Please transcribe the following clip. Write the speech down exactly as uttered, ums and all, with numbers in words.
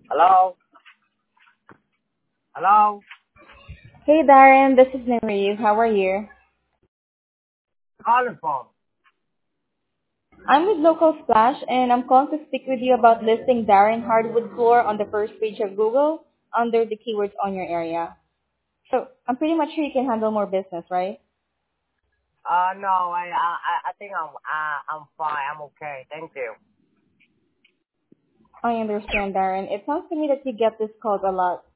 Hello? Hello? Hey Darren, this is Nariv. How are you? Calling phone. I'm with Local Splash and I'm calling to speak with you about listing Darren Hardwood Floor on the first page of Google under the keywords on your area. So I'm pretty much sure you can handle more business, right? Uh, no, I, I, I I think I'm, uh, I'm fine. I'm okay. Thank you. I understand, Darren. It sounds to me that you get this called a lot.